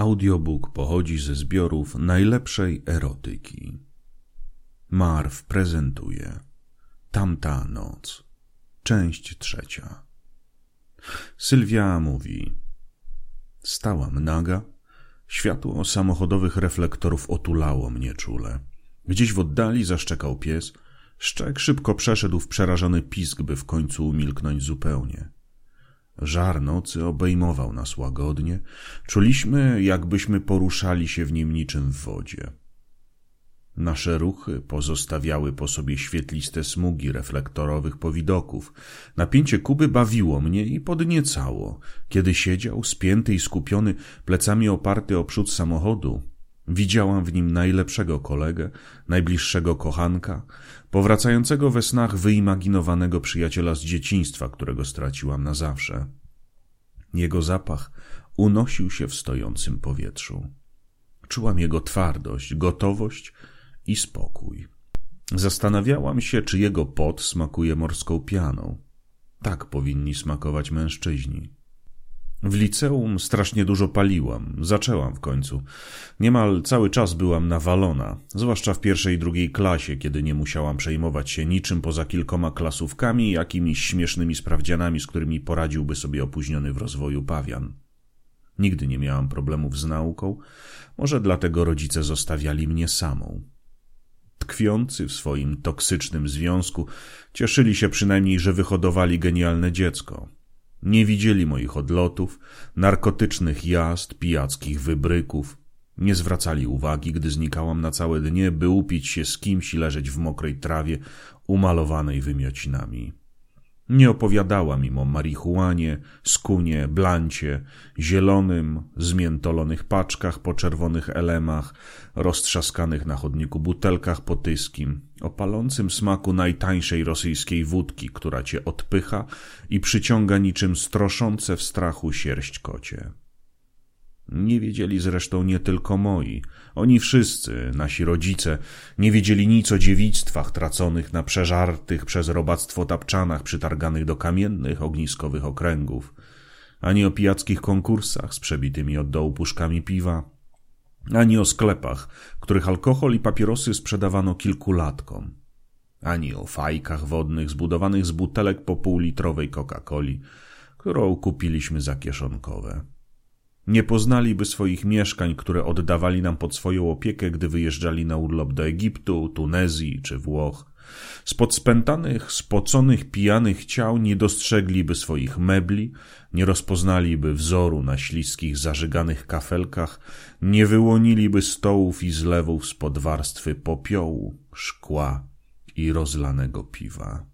Audiobook pochodzi ze zbiorów najlepszej erotyki. Marv prezentuje Tamta noc. Część 3. Sylwia mówi: stałam naga. Światło samochodowych reflektorów otulało mnie czule. Gdzieś w oddali zaszczekał pies. Szczek szybko przeszedł w przerażony pisk, by w końcu umilknąć zupełnie. Żar nocy obejmował nas łagodnie. Czuliśmy, jakbyśmy poruszali się w nim niczym w wodzie. Nasze ruchy pozostawiały po sobie świetliste smugi reflektorowych powidoków. Napięcie Kuby bawiło mnie i podniecało. Kiedy siedział, spięty i skupiony, plecami oparty o przód samochodu, widziałam w nim najlepszego kolegę, najbliższego kochanka, powracającego we snach wyimaginowanego przyjaciela z dzieciństwa, którego straciłam na zawsze. Jego zapach unosił się w stojącym powietrzu. Czułam jego twardość, gotowość i spokój. Zastanawiałam się, czy jego pot smakuje morską pianą. Tak powinni smakować mężczyźni. W liceum strasznie dużo paliłam. Zaczęłam w końcu. Niemal cały czas byłam nawalona, zwłaszcza w pierwszej i drugiej klasie, kiedy nie musiałam przejmować się niczym poza kilkoma klasówkami i jakimiś śmiesznymi sprawdzianami, z którymi poradziłby sobie opóźniony w rozwoju pawian. Nigdy nie miałam problemów z nauką, może dlatego rodzice zostawiali mnie samą. Tkwiący w swoim toksycznym związku cieszyli się przynajmniej, że wyhodowali genialne dziecko. Nie widzieli moich odlotów, narkotycznych jazd, pijackich wybryków. Nie zwracali uwagi, gdy znikałam na całe dnie, by upić się z kimś i leżeć w mokrej trawie umalowanej wymiocinami. Nie opowiadałam im o marihuanie, skunie, blancie, zielonym, zmiętolonych paczkach po czerwonych elemach, roztrzaskanych na chodniku butelkach po tyskim, o palącym smaku najtańszej rosyjskiej wódki, która cię odpycha i przyciąga niczym stroszące w strachu sierść kocie. Nie wiedzieli zresztą nie tylko moi. Oni wszyscy, nasi rodzice, nie wiedzieli nic o dziewictwach traconych na przeżartych przez robactwo tapczanach przytarganych do kamiennych, ogniskowych okręgów, ani o pijackich konkursach z przebitymi od dołu puszkami piwa, ani o sklepach, których alkohol i papierosy sprzedawano kilkulatkom, ani o fajkach wodnych zbudowanych z butelek po półlitrowej Coca-Coli, którą kupiliśmy za kieszonkowe. Nie poznaliby swoich mieszkań, które oddawali nam pod swoją opiekę, gdy wyjeżdżali na urlop do Egiptu, Tunezji czy Włoch. Spod spętanych, spoconych, pijanych ciał nie dostrzegliby swoich mebli, nie rozpoznaliby wzoru na śliskich, zażyganych kafelkach, nie wyłoniliby stołów i zlewów spod warstwy popiołu, szkła i rozlanego piwa.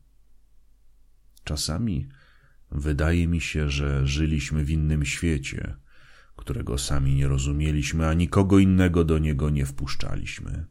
Czasami wydaje mi się, że żyliśmy w innym świecie, którego sami nie rozumieliśmy, a nikogo innego do niego nie wpuszczaliśmy.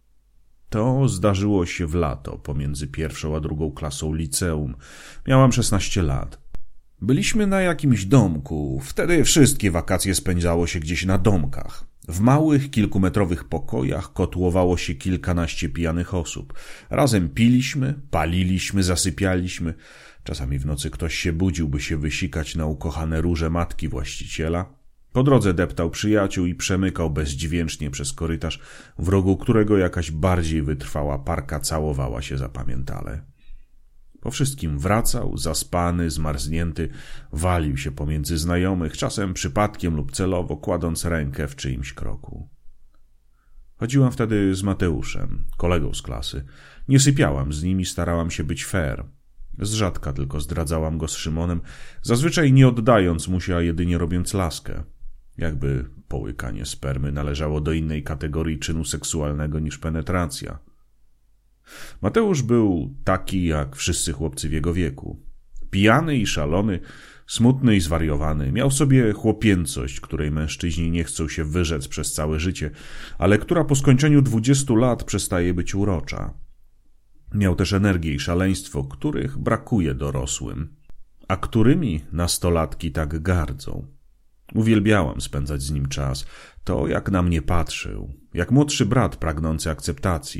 To zdarzyło się w lato, pomiędzy pierwszą a drugą klasą liceum. Miałam 16 lat. Byliśmy na jakimś domku. Wtedy wszystkie wakacje spędzało się gdzieś na domkach. W małych, kilkumetrowych pokojach kotłowało się kilkanaście pijanych osób. Razem piliśmy, paliliśmy, zasypialiśmy. Czasami w nocy ktoś się budził, by się wysikać na ukochane róże matki właściciela. Po drodze deptał przyjaciół i przemykał bezdźwięcznie przez korytarz, w rogu którego jakaś bardziej wytrwała parka całowała się zapamiętale. Po wszystkim wracał, zaspany, zmarznięty, walił się pomiędzy znajomych, czasem przypadkiem lub celowo, kładąc rękę w czyimś kroku. Chodziłam wtedy z Mateuszem, kolegą z klasy. Nie sypiałam z nim i starałam się być fair. Z rzadka tylko zdradzałam go z Szymonem, zazwyczaj nie oddając mu się, a jedynie robiąc laskę. Jakby połykanie spermy należało do innej kategorii czynu seksualnego niż penetracja. Mateusz był taki jak wszyscy chłopcy w jego wieku. Pijany i szalony, smutny i zwariowany, miał w sobie chłopięcość, której mężczyźni nie chcą się wyrzec przez całe życie, ale która po skończeniu 20 lat przestaje być urocza. Miał też energię i szaleństwo, których brakuje dorosłym, a którymi nastolatki tak gardzą. Uwielbiałam spędzać z nim czas. To, jak na mnie patrzył, jak młodszy brat pragnący akceptacji.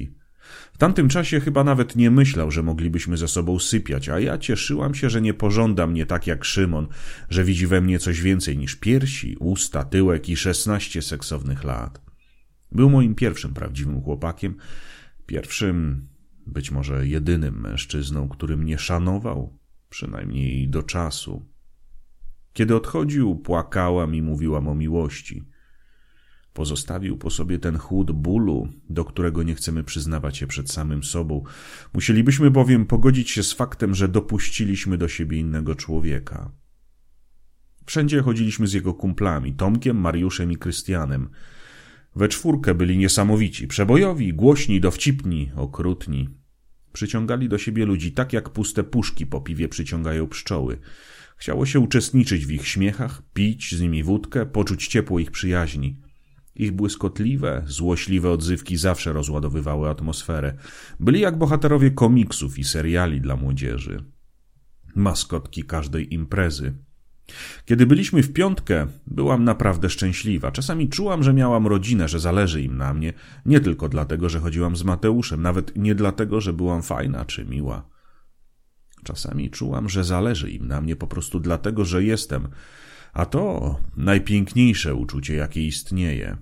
W tamtym czasie chyba nawet nie myślał, że moglibyśmy ze sobą sypiać, a ja cieszyłam się, że nie pożąda mnie tak jak Szymon, że widzi we mnie coś więcej niż piersi, usta, tyłek i 16 seksownych lat. Był moim pierwszym prawdziwym chłopakiem, pierwszym, być może jedynym mężczyzną, który mnie szanował, przynajmniej do czasu. Kiedy odchodził, płakałam i mówiłam o miłości. Pozostawił po sobie ten chłód bólu, do którego nie chcemy przyznawać się przed samym sobą. Musielibyśmy bowiem pogodzić się z faktem, że dopuściliśmy do siebie innego człowieka. Wszędzie chodziliśmy z jego kumplami, Tomkiem, Mariuszem i Krystianem. We czwórkę byli niesamowici, przebojowi, głośni, dowcipni, okrutni. Przyciągali do siebie ludzi tak, jak puste puszki po piwie przyciągają pszczoły. Chciało się uczestniczyć w ich śmiechach, pić z nimi wódkę, poczuć ciepło ich przyjaźni. Ich błyskotliwe, złośliwe odzywki zawsze rozładowywały atmosferę. Byli jak bohaterowie komiksów i seriali dla młodzieży. Maskotki każdej imprezy. Kiedy byliśmy w piątkę, byłam naprawdę szczęśliwa. Czasami czułam, że miałam rodzinę, że zależy im na mnie. Nie tylko dlatego, że chodziłam z Mateuszem, nawet nie dlatego, że byłam fajna czy miła. Czasami czułam, że zależy im na mnie po prostu dlatego, że jestem. A to najpiękniejsze uczucie, jakie istnieje.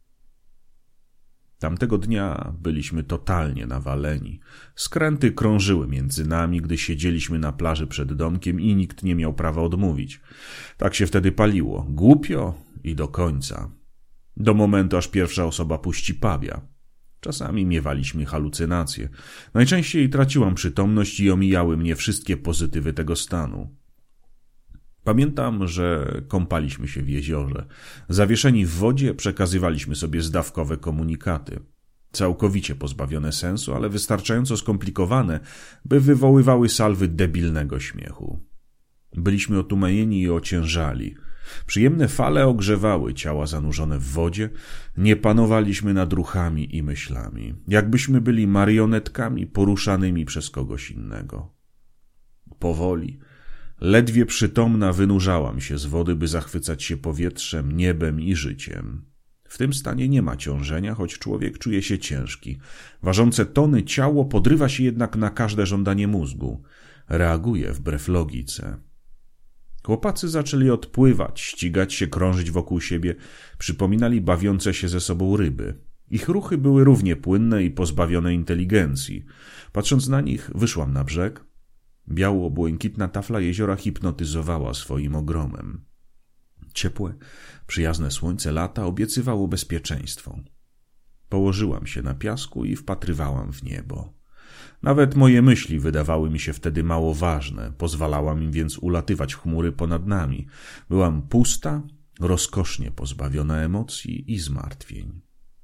Tamtego dnia byliśmy totalnie nawaleni. Skręty krążyły między nami, gdy siedzieliśmy na plaży przed domkiem i nikt nie miał prawa odmówić. Tak się wtedy paliło, głupio i do końca. Do momentu, aż pierwsza osoba puści pawia. Czasami miewaliśmy halucynacje. Najczęściej traciłam przytomność i omijały mnie wszystkie pozytywy tego stanu. Pamiętam, że kąpaliśmy się w jeziorze. Zawieszeni w wodzie przekazywaliśmy sobie zdawkowe komunikaty. Całkowicie pozbawione sensu, ale wystarczająco skomplikowane, by wywoływały salwy debilnego śmiechu. Byliśmy otumanieni i ociężali. Przyjemne fale ogrzewały ciała zanurzone w wodzie. Nie panowaliśmy nad ruchami i myślami. Jakbyśmy byli marionetkami poruszanymi przez kogoś innego. Powoli, ledwie przytomna, wynurzałam się z wody, by zachwycać się powietrzem, niebem i życiem. W tym stanie nie ma ciążenia, choć człowiek czuje się ciężki. Ważące tony ciało podrywa się jednak na każde żądanie mózgu. Reaguje wbrew logice. Chłopacy zaczęli odpływać, ścigać się, krążyć wokół siebie. Przypominali bawiące się ze sobą ryby. Ich ruchy były równie płynne i pozbawione inteligencji. Patrząc na nich, wyszłam na brzeg. Biało-błękitna tafla jeziora hipnotyzowała swoim ogromem. Ciepłe, przyjazne słońce lata obiecywało bezpieczeństwo. Położyłam się na piasku i wpatrywałam w niebo. Nawet moje myśli wydawały mi się wtedy mało ważne, pozwalałam im więc ulatywać w chmury ponad nami. Byłam pusta, rozkosznie pozbawiona emocji i zmartwień.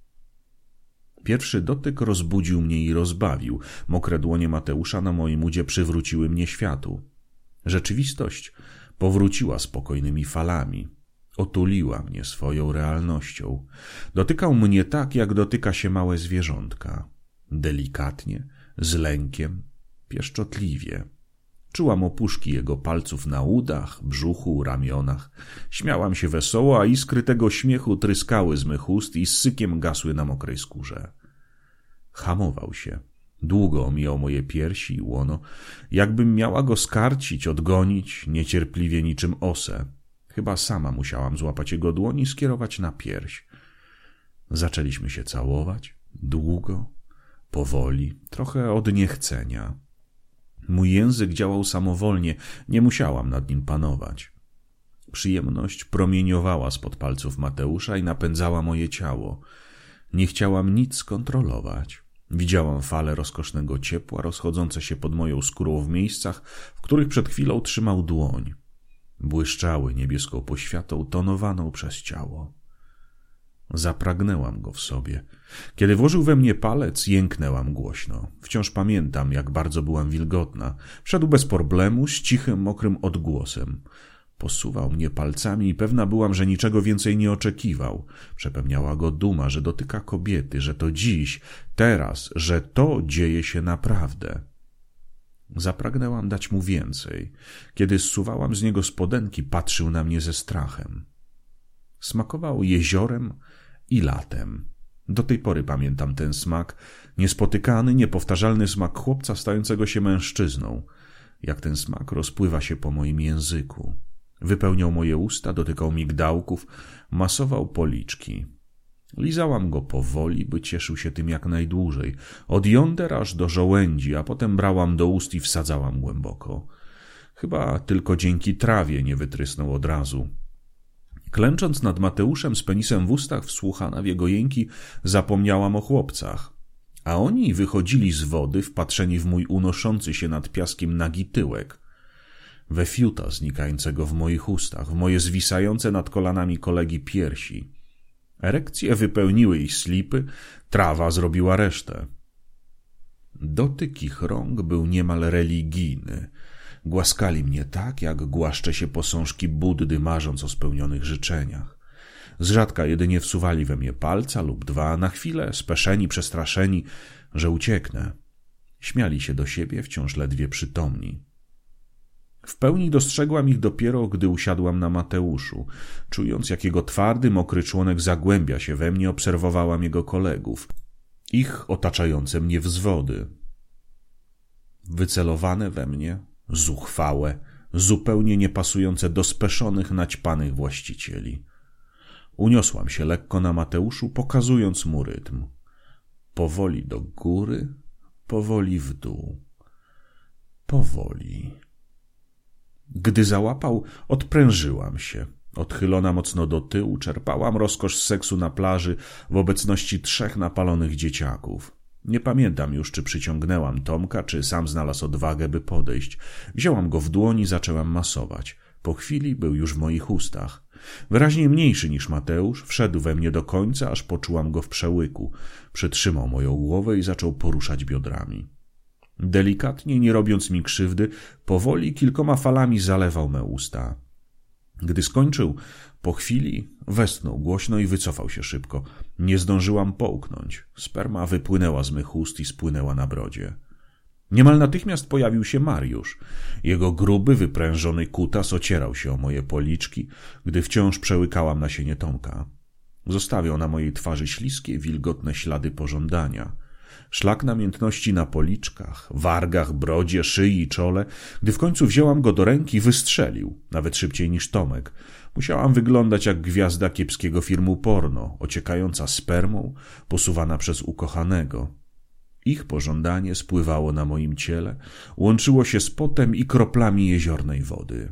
Pierwszy dotyk rozbudził mnie i rozbawił. Mokre dłonie Mateusza na moim udzie przywróciły mnie światu. Rzeczywistość powróciła spokojnymi falami. Otuliła mnie swoją realnością. Dotykał mnie tak, jak dotyka się małe zwierzątka. Delikatnie, z lękiem, pieszczotliwie. Czułam opuszki jego palców na udach, brzuchu, ramionach. Śmiałam się wesoło, a iskry tego śmiechu tryskały z mych ust i z sykiem gasły na mokrej skórze. Hamował się. Długo omijał moje piersi i łono, jakbym miała go skarcić, odgonić, niecierpliwie niczym osę. Chyba sama musiałam złapać jego dłoń i skierować na pierś. Zaczęliśmy się całować, długo, powoli, trochę od niechcenia. Mój język działał samowolnie, nie musiałam nad nim panować. Przyjemność promieniowała spod palców Mateusza i napędzała moje ciało. Nie chciałam nic kontrolować. Widziałam fale rozkosznego ciepła rozchodzące się pod moją skórą w miejscach, w których przed chwilą trzymał dłoń. Błyszczały niebieską poświatą tonowaną przez ciało. Zapragnęłam go w sobie. Kiedy włożył we mnie palec, jęknęłam głośno. Wciąż pamiętam, jak bardzo byłam wilgotna. Wszedł bez problemu, z cichym, mokrym odgłosem. Posuwał mnie palcami i pewna byłam, że niczego więcej nie oczekiwał. Przepełniała go duma, że dotyka kobiety, że to dziś, teraz, że to dzieje się naprawdę. Zapragnęłam dać mu więcej. Kiedy zsuwałam z niego spodenki, patrzył na mnie ze strachem. Smakował jeziorem i latem. Do tej pory pamiętam ten smak, niespotykany, niepowtarzalny smak chłopca stającego się mężczyzną. Jak ten smak rozpływa się po moim języku. Wypełniał moje usta, dotykał migdałków, masował policzki. Lizałam go powoli, by cieszył się tym jak najdłużej, od jąder aż do żołędzi, a potem brałam do ust i wsadzałam głęboko. Chyba tylko dzięki trawie nie wytrysnął od razu. Klęcząc nad Mateuszem z penisem w ustach, wsłuchana w jego jęki, zapomniałam o chłopcach. A oni wychodzili z wody, wpatrzeni w mój unoszący się nad piaskiem nagi tyłek. We fiuta znikającego w moich ustach, w moje zwisające nad kolanami kolegi piersi. Erekcje wypełniły ich slipy, trawa zrobiła resztę. Dotyk ich rąk był niemal religijny. Głaskali mnie tak, jak głaszcze się posążki Buddy, marząc o spełnionych życzeniach. Zrzadka jedynie wsuwali we mnie palca lub dwa, na chwilę, speszeni, przestraszeni, że ucieknę. Śmiali się do siebie, wciąż ledwie przytomni. W pełni dostrzegłam ich dopiero, gdy usiadłam na Mateuszu. Czując, jak jego twardy, mokry członek zagłębia się we mnie, obserwowałam jego kolegów, ich otaczające mnie wzwody. Wycelowane we mnie, zuchwałe, zupełnie niepasujące do speszonych, naćpanych właścicieli. Uniosłam się lekko na Mateuszu, pokazując mu rytm. Powoli do góry, powoli w dół. Powoli. Gdy załapał, odprężyłam się. Odchylona mocno do tyłu, czerpałam rozkosz seksu na plaży w obecności 3 napalonych dzieciaków. Nie pamiętam już, czy przyciągnęłam Tomka, czy sam znalazł odwagę, by podejść. Wzięłam go w dłoń i zaczęłam masować. Po chwili był już w moich ustach. Wyraźnie mniejszy niż Mateusz, wszedł we mnie do końca, aż poczułam go w przełyku. Przytrzymał moją głowę i zaczął poruszać biodrami. Delikatnie, nie robiąc mi krzywdy, powoli kilkoma falami zalewał me usta. Gdy skończył, po chwili westchnął głośno i wycofał się szybko. Nie zdążyłam połknąć. Sperma wypłynęła z mych ust i spłynęła na brodzie. Niemal natychmiast pojawił się Mariusz. Jego gruby, wyprężony kutas ocierał się o moje policzki, gdy wciąż przełykałam nasienie Tomka. Zostawiał na mojej twarzy śliskie, wilgotne ślady pożądania. Szlak namiętności na policzkach, wargach, brodzie, szyi i czole. Gdy w końcu wzięłam go do ręki, wystrzelił, nawet szybciej niż Tomek. Musiałam wyglądać jak gwiazda kiepskiego filmu porno, ociekająca spermą, posuwana przez ukochanego. Ich pożądanie spływało na moim ciele, łączyło się z potem i kroplami jeziornej wody.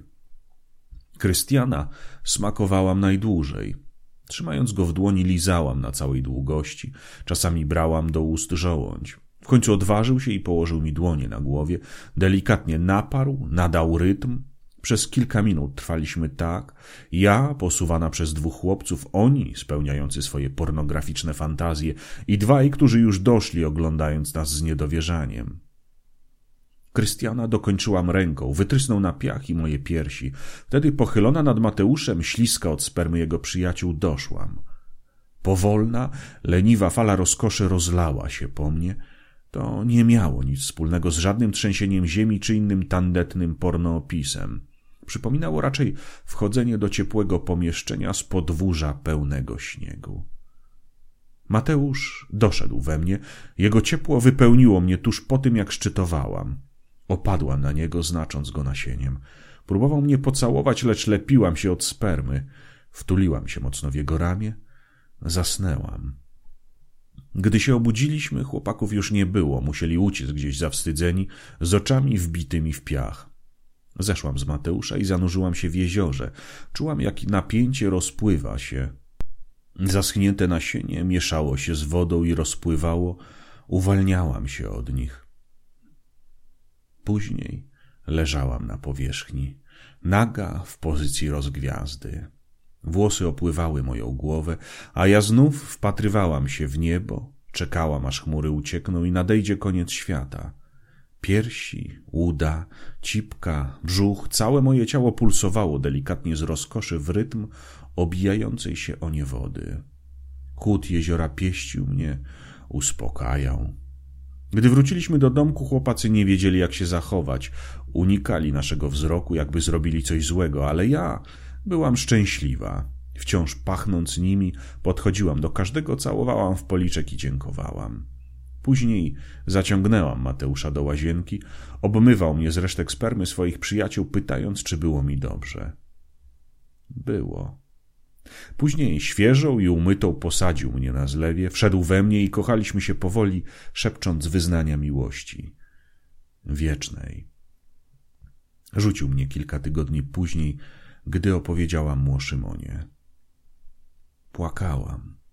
Krystiana smakowałam najdłużej. Trzymając go w dłoni, lizałam na całej długości. Czasami brałam do ust żołądź. W końcu odważył się i położył mi dłonie na głowie. Delikatnie naparł, nadał rytm. Przez kilka minut trwaliśmy tak. Ja, posuwana przez 2 chłopców, oni, spełniający swoje pornograficzne fantazje i 2, którzy już doszli, oglądając nas z niedowierzaniem. Krystiana dokończyłam ręką, wytrysnął na piach i moje piersi. Wtedy, pochylona nad Mateuszem, śliska od spermy jego przyjaciół, doszłam. Powolna, leniwa fala rozkoszy rozlała się po mnie. To nie miało nic wspólnego z żadnym trzęsieniem ziemi czy innym tandetnym pornoopisem. Przypominało raczej wchodzenie do ciepłego pomieszczenia z podwórza pełnego śniegu. Mateusz doszedł we mnie. Jego ciepło wypełniło mnie tuż po tym, jak szczytowałam. Opadłam na niego, znacząc go nasieniem. Próbował mnie pocałować, lecz lepiłam się od spermy. Wtuliłam się mocno w jego ramię. Zasnęłam. Gdy się obudziliśmy, chłopaków już nie było. Musieli uciec gdzieś zawstydzeni, z oczami wbitymi w piach. Zeszłam z Mateusza i zanurzyłam się w jeziorze. Czułam, jak napięcie rozpływa się. Zaschnięte nasienie mieszało się z wodą i rozpływało. Uwalniałam się od nich. Później leżałam na powierzchni, naga w pozycji rozgwiazdy. Włosy opływały moją głowę, a ja znów wpatrywałam się w niebo, czekałam, aż chmury uciekną i nadejdzie koniec świata. Piersi, uda, cipka, brzuch, całe moje ciało pulsowało delikatnie z rozkoszy w rytm obijającej się o nie wody. Chłód jeziora pieścił mnie, uspokajał. Gdy wróciliśmy do domku, chłopacy nie wiedzieli, jak się zachować. Unikali naszego wzroku, jakby zrobili coś złego, ale ja byłam szczęśliwa. Wciąż pachnąc nimi, podchodziłam do każdego, całowałam w policzek i dziękowałam. Później zaciągnęłam Mateusza do łazienki, obmywał mnie z resztek spermy swoich przyjaciół, pytając, czy było mi dobrze. Było. Później świeżą i umytą posadził mnie na zlewie, wszedł we mnie i kochaliśmy się powoli, szepcząc wyznania miłości. Wiecznej. Rzucił mnie kilka tygodni później, gdy opowiedziałam mu o Szymonie. Płakałam.